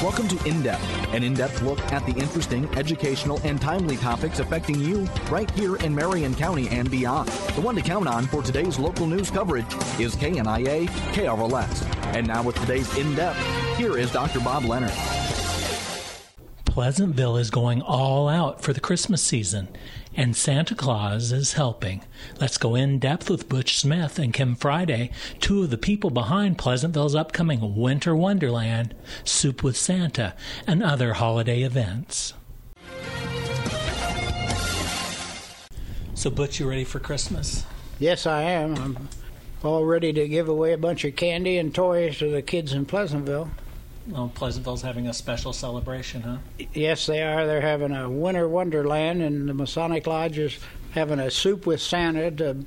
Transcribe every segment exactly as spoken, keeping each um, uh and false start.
Welcome to In-Depth, an in-depth look at the interesting, educational, and timely topics affecting you right here in Marion County and beyond. The one to count on for today's local news coverage is K N I A K R L S. And now with today's In-Depth, here is Doctor Bob Leonard. Pleasantville is going all out for the Christmas season, and Santa Claus is helping. Let's go in depth with Butch Smith and Kim Friday, two of the people behind Pleasantville's upcoming Winter Wonderland, Soup with Santa, and other holiday events. So, Butch, you ready for Christmas? Yes, I am. I'm all ready to give away a bunch of candy and toys to the kids in Pleasantville. Well, Pleasantville's having a special celebration, huh? Yes, they are. They're having a Winter Wonderland, and the Masonic Lodge is having a Soup with Santa to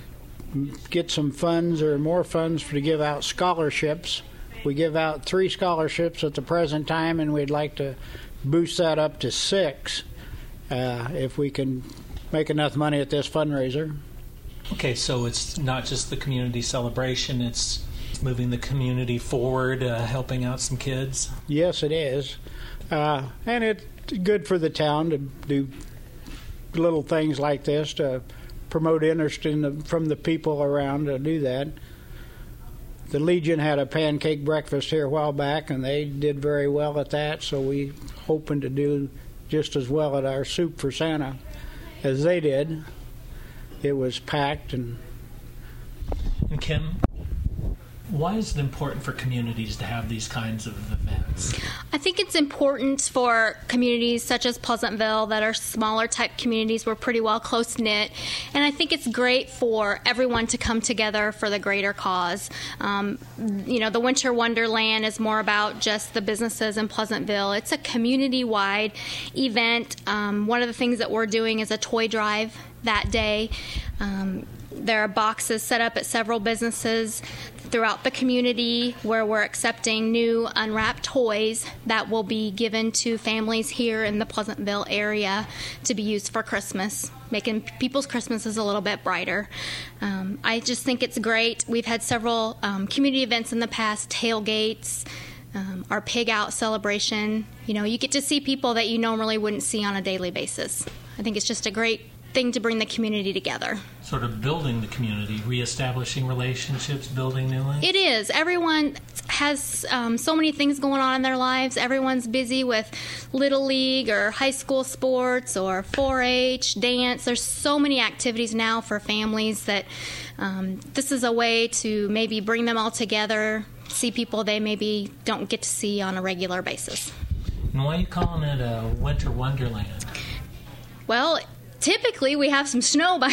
get some funds or more funds to give out scholarships. We give out three scholarships at the present time, and we'd like to boost that up to six uh, if we can make enough money at this fundraiser. Okay, so it's not just the community celebration, it's moving the community forward, uh, helping out some kids? Yes, it is. Uh, and it's good for the town to do little things like this to promote interest in the, from the people around to do that. The Legion had a pancake breakfast here a while back, and they did very well at that, so we're hoping to do just as well at our Soup for Santa as they did. It was packed. And, and Kim, why is it important for communities to have these kinds of events? I think it's important for communities such as Pleasantville that are smaller type communities. We're pretty well close-knit. And I think it's great for everyone to come together for the greater cause. Um, you know, the Winter Wonderland is more about just the businesses in Pleasantville. It's a community-wide event. Um, one of the things that we're doing is a toy drive that day. Um, there are boxes set up at several businesses throughout the community where we're accepting new unwrapped toys that will be given to families here in the Pleasantville area to be used for Christmas, making people's Christmases a little bit brighter. Um, I just think it's great. We've had several um, community events in the past, tailgates, um, our pig out celebration. You know, you get to see people that you normally wouldn't see on a daily basis. I think it's just a great thing to bring the community together. Sort of building the community, reestablishing relationships, building new ones? It is. Everyone has um, so many things going on in their lives. Everyone's busy with Little League or high school sports or four H, dance. There's so many activities now for families that um, this is a way to maybe bring them all together, see people they maybe don't get to see on a regular basis. And why are you calling it a Winter Wonderland? Well, typically, we have some snow by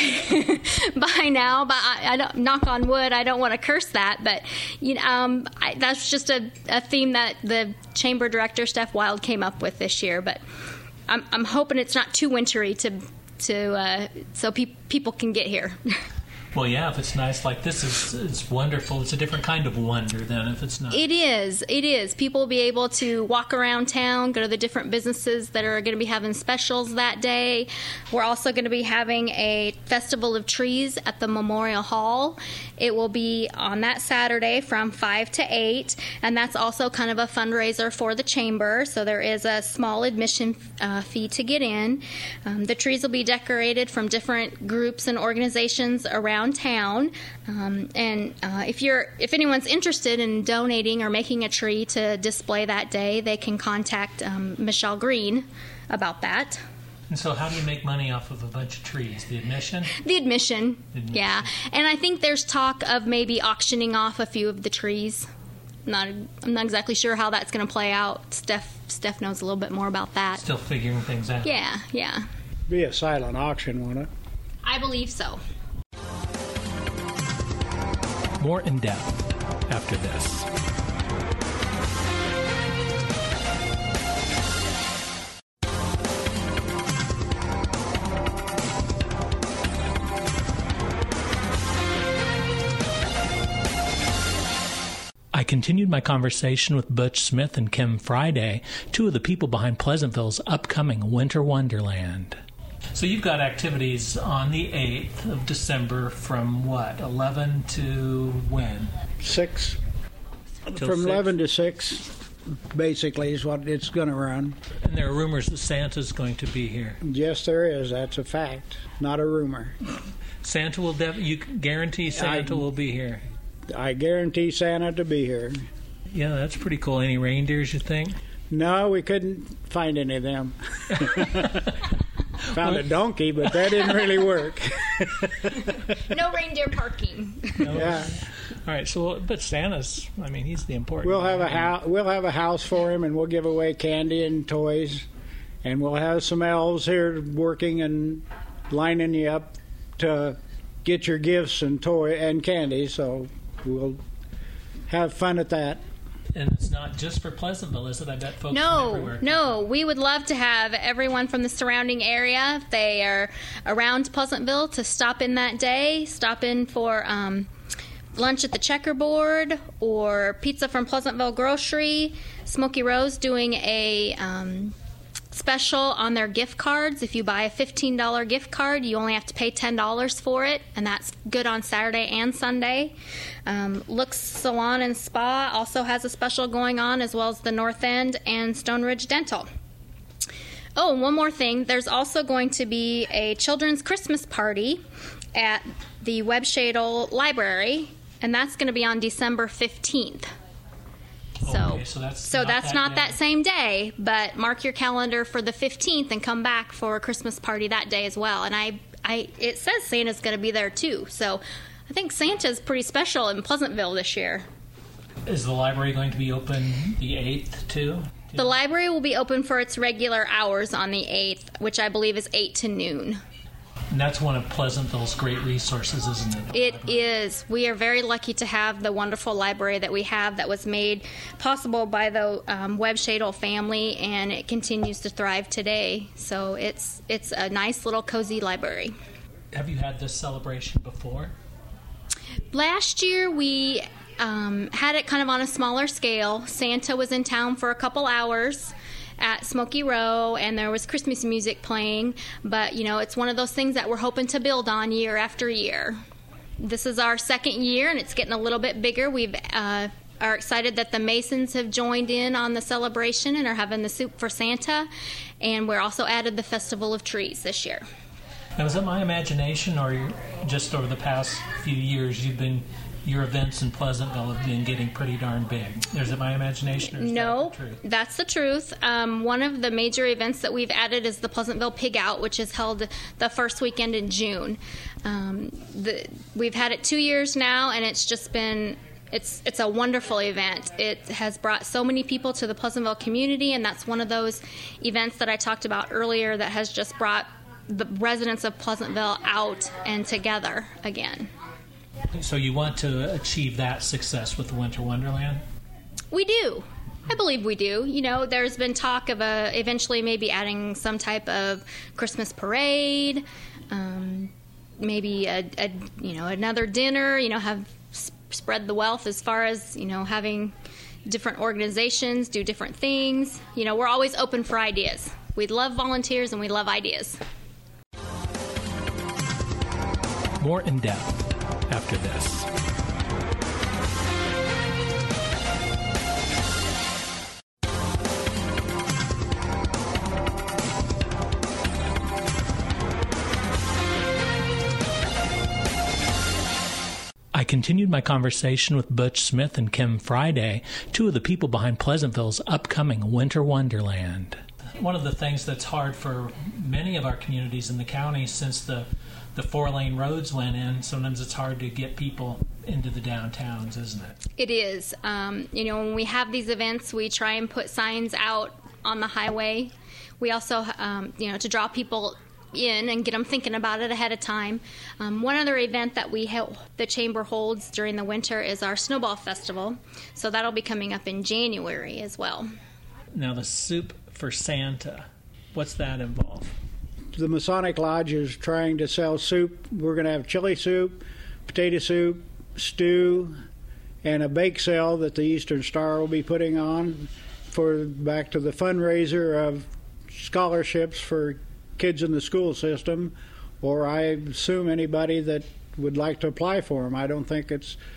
by now, but I, I don't, knock on wood, I don't want to curse that, but you know, um, I, that's just a, a theme that the chamber director, Steph Wild, came up with this year. But I'm, I'm hoping it's not too wintry to to uh, so pe- people can get here. Well, yeah, if it's nice like this, it's, it's wonderful. It's a different kind of wonder than if it's not. It is. It is. People will be able to walk around town, go to the different businesses that are going to be having specials that day. We're also going to be having a Festival of Trees at the Memorial Hall. It will be on that Saturday from five to eight, and that's also kind of a fundraiser for the chamber, so there is a small admission uh, fee to get in. Um, the trees will be decorated from different groups and organizations around town, um, and uh, if you're if anyone's interested in donating or making a tree to display that day, they can contact um, Michelle Green about that. And so how do you make money off of a bunch of trees? The admission? The admission, admission. Yeah. And I think there's talk of maybe auctioning off a few of the trees. Not, I'm not exactly sure how that's going to play out. Steph, Steph knows a little bit more about that. Still figuring things out. Yeah, yeah. Be a silent auction, won't it? I believe so. More in depth after this. I continued my conversation with Butch Smith and Kim Friday, two of the people behind Pleasantville's upcoming Winter Wonderland. So you've got activities on the eighth of December from what, eleven to when? six. Till From six? eleven to six. basically, is what it's going to run. And there are rumors that Santa's going to be here. Yes, there is. That's a fact, not a rumor. Santa will def- you guarantee Santa I, will be here. I guarantee Santa to be here. Yeah, that's pretty cool. Any reindeers, you think? No, we couldn't find any of them. Found a donkey, but that didn't really work. No reindeer parking. No. Yeah. All right. So, but Santa's, I mean, he's the important. We'll have one. a house. We'll have a house for him, and we'll give away candy and toys, and we'll have some elves here working and lining you up to get your gifts and toy and candy. So we'll have fun at that. And it's not just for Pleasantville, is it? I bet folks no, from everywhere. No, we would love to have everyone from the surrounding area, if they are around Pleasantville, to stop in that day, stop in for um, lunch at the Checkerboard or pizza from Pleasantville Grocery. Smoky Rose doing a um, special on their gift cards. If you buy a fifteen dollars gift card, you only have to pay ten dollars for it, and that's good on Saturday and Sunday. Um, Looks Salon and Spa also has a special going on, as well as the North End and Stone Ridge Dental. Oh, and one more thing. There's also going to be a children's Christmas party at the Webb Shadle Library, and that's going to be on December fifteenth. So, okay, so that's so not, that's that, not day. that same day, but mark your calendar for the fifteenth and come back for a Christmas party that day as well. And I, I it says Santa's going to be there too, so I think Santa's pretty special in Pleasantville this year. Is the library going to be open the eighth too? The library will be open for its regular hours on the eighth, which I believe is eight to noon. And that's one of Pleasantville's great resources, isn't it? It is. We are very lucky to have the wonderful library that we have that was made possible by the um, Webb Shadle family, and it continues to thrive today. So it's it's a nice little cozy library. Have you had this celebration before? Last year we um, had it kind of on a smaller scale. Santa was in town for a couple hours at Smoky Row, and there was Christmas music playing, but you know, it's one of those things that we're hoping to build on year after year. This is our second year, and it's getting a little bit bigger. We've uh, are excited that the Masons have joined in on the celebration and are having the Soup for Santa, and we're also added the Festival of Trees this year. Now, is it my imagination, or just over the past few years you've been your events in Pleasantville have been getting pretty darn big? Is it my imagination, or is no, that the truth? That's the truth. Um, one of the major events that we've added is the Pleasantville Pig Out, which is held the first weekend in June. Um, the, we've had it two years now, and it's just been it's it's a wonderful event. It has brought so many people to the Pleasantville community, and that's one of those events that I talked about earlier that has just brought the residents of Pleasantville out and together again. So you want to achieve that success with the Winter Wonderland? We do. I believe we do. You know, there's been talk of uh, eventually maybe adding some type of Christmas parade, um, maybe a, a you know another dinner. You know, have sp- spread the wealth as far as you know having different organizations do different things. You know, we're always open for ideas. We love volunteers and we love ideas. More in depth after this. I continued my conversation with Butch Smith and Kim Friday, two of the people behind Pleasantville's upcoming Winter Wonderland. One of the things that's hard for many of our communities in the county, since the the four-lane roads went in, sometimes it's hard to get people into the downtowns, isn't it? It is. Um, you know, when we have these events, we try and put signs out on the highway. We also, um, you know, to draw people in and get them thinking about it ahead of time. Um, one other event that we help, the Chamber holds during the winter is our Snowball Festival. So that'll be coming up in January as well. Now, the Soup for Santa, what's that involve? The Masonic Lodge is trying to sell soup. We're going to have chili soup, potato soup, stew, and a bake sale that the Eastern Star will be putting on for back to the fundraiser of scholarships for kids in the school system, or I assume anybody that would like to apply for them. I don't think it's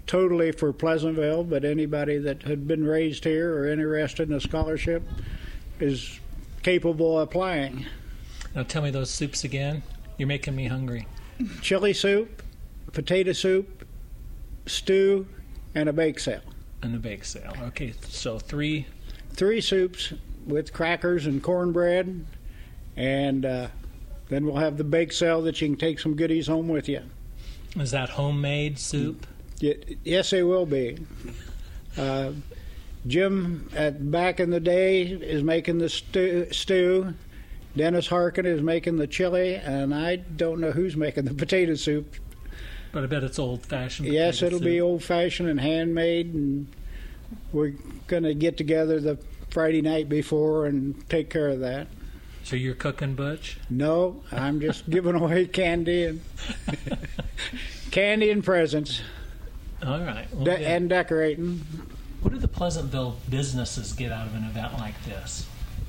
totally for Pleasantville, but anybody that had been raised here or interested in a scholarship is capable of applying. Now tell me those soups again. You're making me hungry. Chili soup, potato soup, stew, and a bake sale. And a bake sale. Okay, so three... Three soups with crackers and cornbread, and uh, then we'll have the bake sale that you can take some goodies home with you. Is that homemade soup? Yes, they will be. Uh, Jim, at back in the day, is making the stew, stew. Dennis Harkin is making the chili, and I don't know who's making the potato soup. But I bet it's old-fashioned. Yes, it'll soup. be old-fashioned and handmade, and we're going to get together the Friday night before and take care of that. So you're cooking, Butch? No, I'm just giving away candy and candy and presents. All right. Well, De- and decorating. What do the Pleasantville businesses get out of an event like this?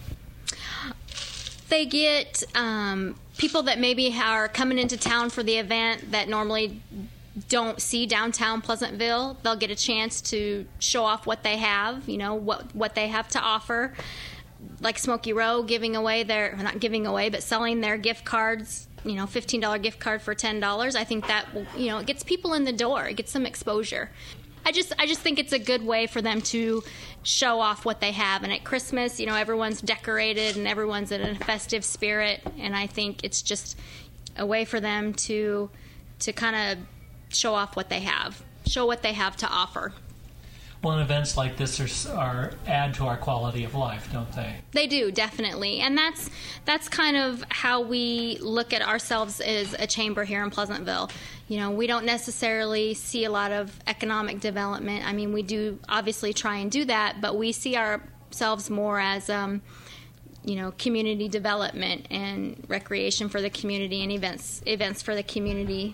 They get um, people that maybe are coming into town for the event that normally don't see downtown Pleasantville. They'll get a chance to show off what they have, you know, what what they have to offer. Like Smoky Row giving away their, not giving away, but selling their gift cards, you know, fifteen dollars gift card for ten dollars. I think that, you know, it gets people in the door. It gets some exposure. I just I just think it's a good way for them to show off what they have. And at Christmas, you know, everyone's decorated and everyone's in a festive spirit. And I think it's just a way for them to to kind of show off what they have, show what they have to offer. Well, and events like this are, are add to our quality of life, don't they? They do, definitely. And that's that's kind of how we look at ourselves as a chamber here in Pleasantville. You know, we don't necessarily see a lot of economic development. I mean, we do obviously try and do that, but we see ourselves more as, um, you know, community development and recreation for the community and events events for the community.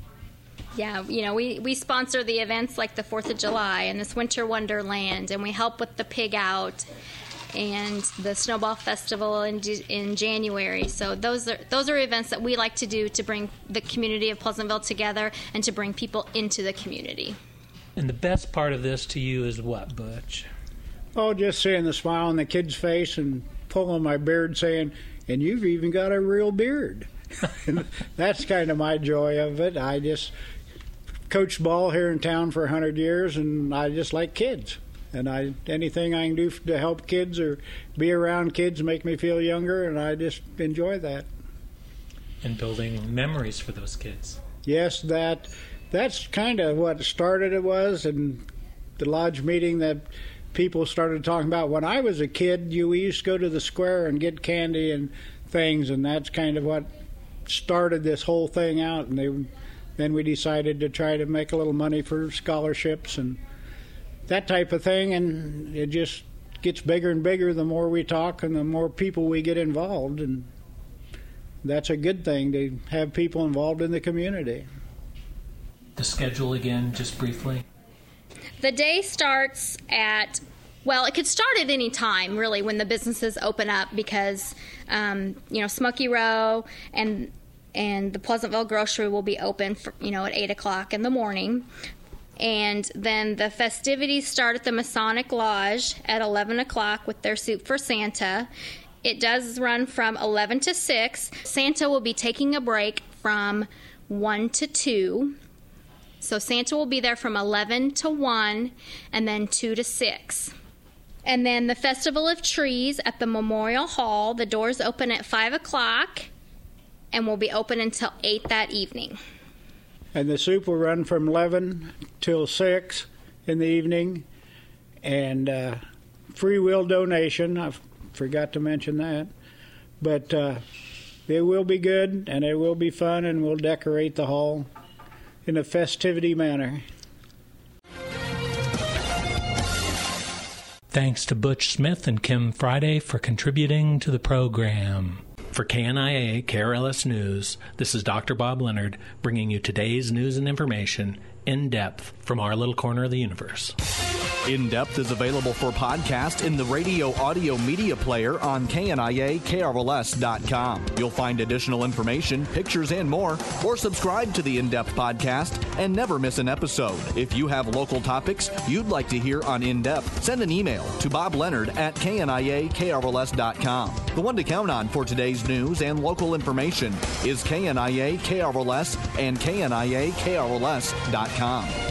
Yeah, you know, we, we sponsor the events like the fourth of July and this Winter Wonderland, and we help with the Pig Out and the Snowball Festival in in January. So those are those are events that we like to do to bring the community of Pleasantville together and to bring people into the community. And the best part of this to you is what, Butch? Oh, just seeing the smile on the kid's face and pulling my beard saying, and you've even got a real beard. And that's kind of my joy of it. I just coached ball here in town for a hundred years, and I just like kids. And I anything I can do to help kids or be around kids make me feel younger, and I just enjoy that. And building memories for those kids. Yes, that that's kind of what started it was, and the lodge meeting that people started talking about. When I was a kid, you we used to go to the square and get candy and things, and that's kind of what started this whole thing out. And they then we decided to try to make a little money for scholarships and that type of thing, and it just gets bigger and bigger the more we talk and the more people we get involved, and that's a good thing to have people involved in the community. The schedule again, just briefly. The day starts at, well, it could start at any time, really, when the businesses open up, because, um, you know, Smoky Row and and the Pleasantville Grocery will be open, for, you know, at eight o'clock in the morning. And then the festivities start at the Masonic Lodge at eleven o'clock with their Soup for Santa. It does run from eleven to six. Santa will be taking a break from one to two. So Santa will be there from eleven to one and then two to six. And then the Festival of Trees at the Memorial Hall. The doors open at five o'clock and will be open until eight that evening. And the soup will run from eleven till six in the evening. And uh, free will donation. I forgot to mention that. But uh, it will be good, and it will be fun, and we'll decorate the hall in a festivity manner. Thanks to Butch Smith and Kim Friday for contributing to the program. For K N I A K R L S News, this is Doctor Bob Leonard bringing you today's news and information in depth from our little corner of the universe. In Depth is available for podcast in the radio audio media player on K N I A K R L S dot com. You'll find additional information, pictures, and more, or subscribe to the In Depth podcast and never miss an episode. If you have local topics you'd like to hear on In Depth, send an email to Bob Leonard at K N I A K R L S dot com. The one to count on for today's news and local information is K N I A K R L S and K N I A K R L S dot com.